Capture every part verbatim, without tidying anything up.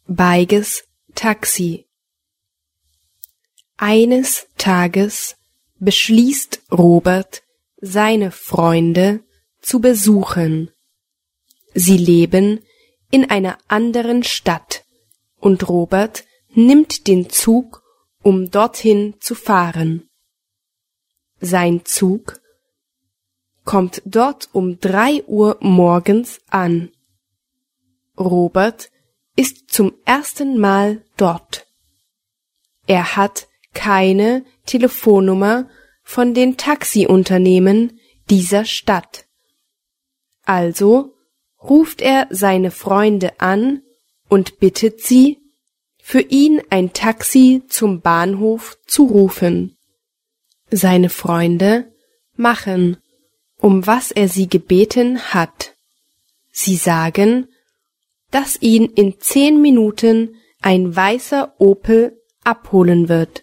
Beiges Taxi. Eines Tages beschließt Robert, seine Freunde zu besuchen. Sie leben in einer anderen Stadt und Robert nimmt den Zug, um dorthin zu fahren. Sein Zug kommt dort um drei Uhr morgens an. Robert ist zum ersten Mal dort. Er hat keine Telefonnummer von den Taxiunternehmen dieser Stadt. Also ruft er seine Freunde an und bittet sie, für ihn ein Taxi zum Bahnhof zu rufen. Seine Freunde machen, um was er sie gebeten hat. Sie sagen, dass ihn in zehn Minuten ein weißer Opel abholen wird.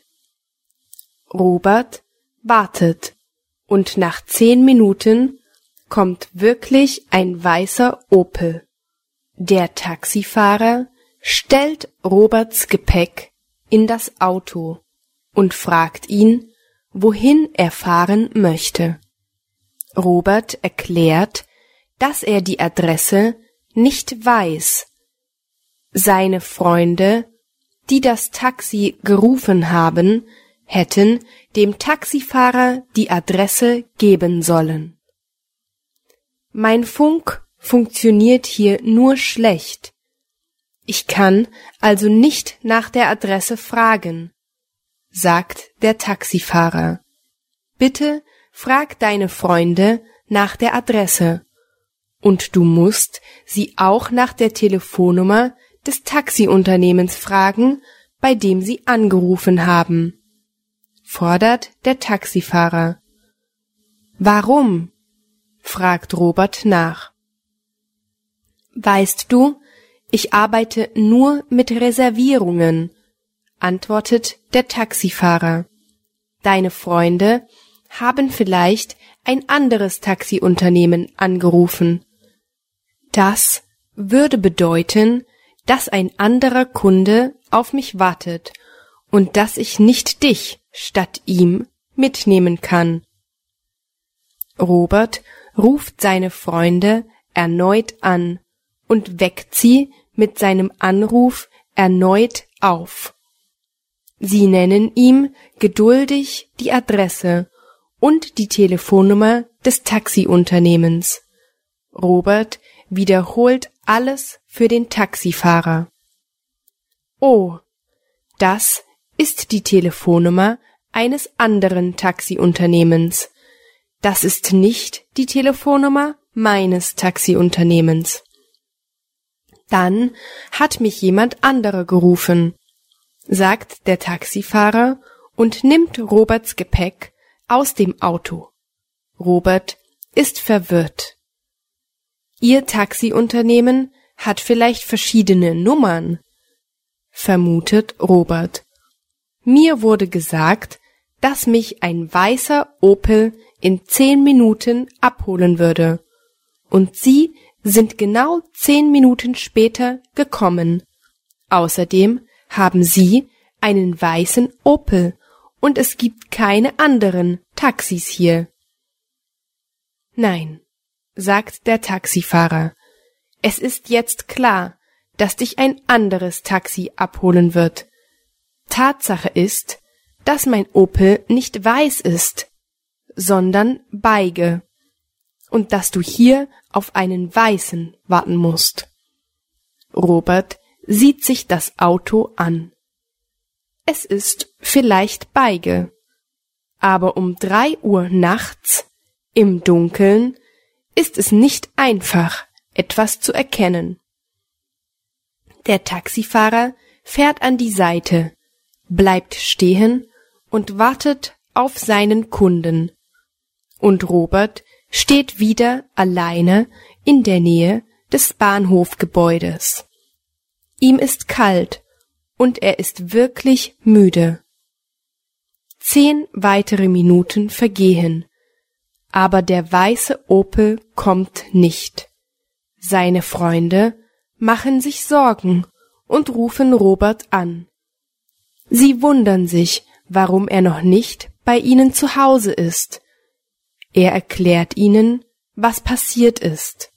Robert wartet und nach zehn Minuten kommt wirklich ein weißer Opel. Der Taxifahrer stellt Roberts Gepäck in das Auto und fragt ihn, wohin er fahren möchte. Robert erklärt, dass er die Adresse nicht weiß. Seine Freunde, die das Taxi gerufen haben, hätten dem Taxifahrer die Adresse geben sollen. Mein Funk funktioniert hier nur schlecht. Ich kann also nicht nach der Adresse fragen, sagt der Taxifahrer. Bitte frag deine Freunde nach der Adresse. Und du musst sie auch nach der Telefonnummer des Taxiunternehmens fragen, bei dem sie angerufen haben, fordert der Taxifahrer. Warum? Fragt Robert nach. Weißt du, ich arbeite nur mit Reservierungen, antwortet der Taxifahrer. Deine Freunde haben vielleicht ein anderes Taxiunternehmen angerufen. Das würde bedeuten, dass ein anderer Kunde auf mich wartet und dass ich nicht dich statt ihm mitnehmen kann. Robert ruft seine Freunde erneut an und weckt sie mit seinem Anruf erneut auf. Sie nennen ihm geduldig die Adresse und die Telefonnummer des Taxiunternehmens. Robert wiederholt alles für den Taxifahrer. Oh, das ist die Telefonnummer eines anderen Taxiunternehmens. Das ist nicht die Telefonnummer meines Taxiunternehmens. Dann hat mich jemand anderer gerufen, sagt der Taxifahrer und nimmt Roberts Gepäck aus dem Auto. Robert ist verwirrt. Ihr Taxiunternehmen hat vielleicht verschiedene Nummern, vermutet Robert. Mir wurde gesagt, dass mich ein weißer Opel in zehn Minuten abholen würde. Und Sie sind genau zehn Minuten später gekommen. Außerdem haben Sie einen weißen Opel und es gibt keine anderen Taxis hier. Nein, sagt der Taxifahrer. Es ist jetzt klar, dass dich ein anderes Taxi abholen wird. Tatsache ist, dass mein Opel nicht weiß ist, sondern beige, und dass du hier auf einen weißen warten musst. Robert sieht sich das Auto an. Es ist vielleicht beige, aber um drei Uhr nachts, im Dunkeln, ist es nicht einfach, etwas zu erkennen. Der Taxifahrer fährt an die Seite, bleibt stehen und wartet auf seinen Kunden. Und Robert steht wieder alleine in der Nähe des Bahnhofgebäudes. Ihm ist kalt und er ist wirklich müde. Zehn weitere Minuten vergehen, aber der weiße Opel kommt nicht. Seine Freunde machen sich Sorgen und rufen Robert an. Sie wundern sich, warum er noch nicht bei ihnen zu Hause ist. Er erklärt ihnen, was passiert ist.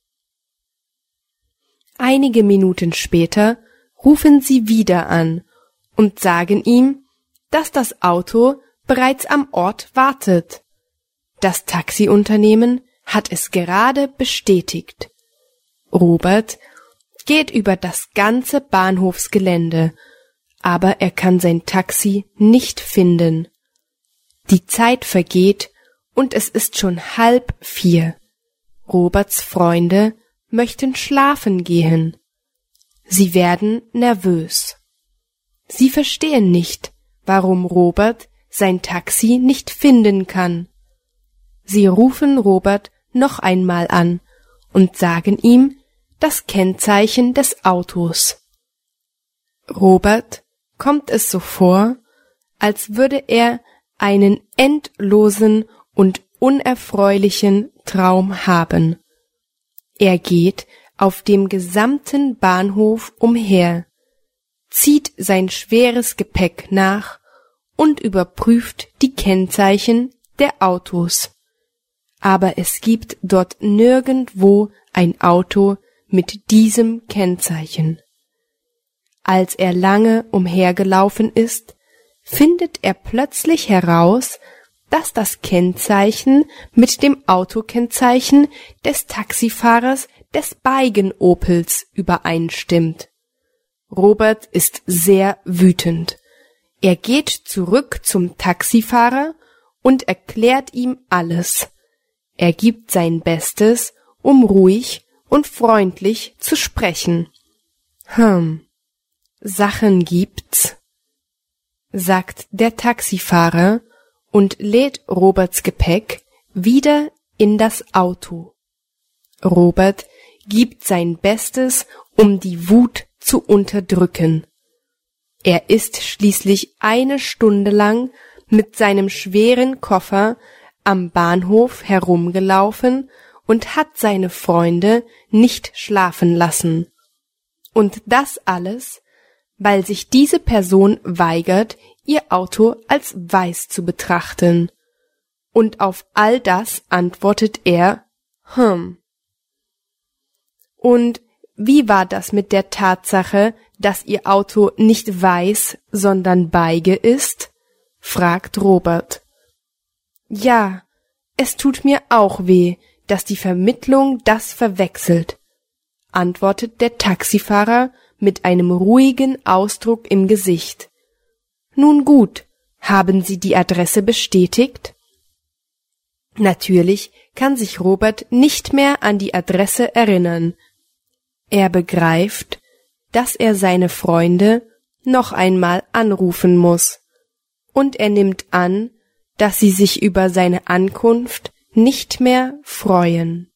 Einige Minuten später rufen sie wieder an und sagen ihm, dass das Auto bereits am Ort wartet. Das Taxiunternehmen hat es gerade bestätigt. Robert geht über das ganze Bahnhofsgelände, aber er kann sein Taxi nicht finden. Die Zeit vergeht und es ist schon halb vier. Roberts Freunde möchten schlafen gehen. Sie werden nervös. Sie verstehen nicht, warum Robert sein Taxi nicht finden kann. Sie rufen Robert noch einmal an und sagen ihm das Kennzeichen des Autos. Robert kommt es so vor, als würde er einen endlosen und unerfreulichen Traum haben. Er geht auf dem gesamten Bahnhof umher, zieht sein schweres Gepäck nach und überprüft die Kennzeichen der Autos. Aber es gibt dort nirgendwo ein Auto mit diesem Kennzeichen. Als er lange umhergelaufen ist, findet er plötzlich heraus, dass das Kennzeichen mit dem Autokennzeichen des Taxifahrers des Beigen-Opels übereinstimmt. Robert ist sehr wütend. Er geht zurück zum Taxifahrer und erklärt ihm alles. Er gibt sein Bestes, um ruhig und freundlich zu sprechen. Hm, Sachen gibt's, sagt der Taxifahrer und lädt Roberts Gepäck wieder in das Auto. Robert gibt sein Bestes, um die Wut zu unterdrücken. Er ist schließlich eine Stunde lang mit seinem schweren Koffer am Bahnhof herumgelaufen und hat seine Freunde nicht schlafen lassen. Und das alles, weil sich diese Person weigert, ihr Auto als weiß zu betrachten. Und auf all das antwortet er, hm. Und wie war das mit der Tatsache, dass ihr Auto nicht weiß, sondern beige ist? Fragt Robert. Ja, es tut mir auch weh, dass die Vermittlung das verwechselt, antwortet der Taxifahrer mit einem ruhigen Ausdruck im Gesicht. Nun gut, haben Sie die Adresse bestätigt? Natürlich kann sich Robert nicht mehr an die Adresse erinnern. Er begreift, dass er seine Freunde noch einmal anrufen muss, und er nimmt an, dass sie sich über seine Ankunft nicht mehr freuen.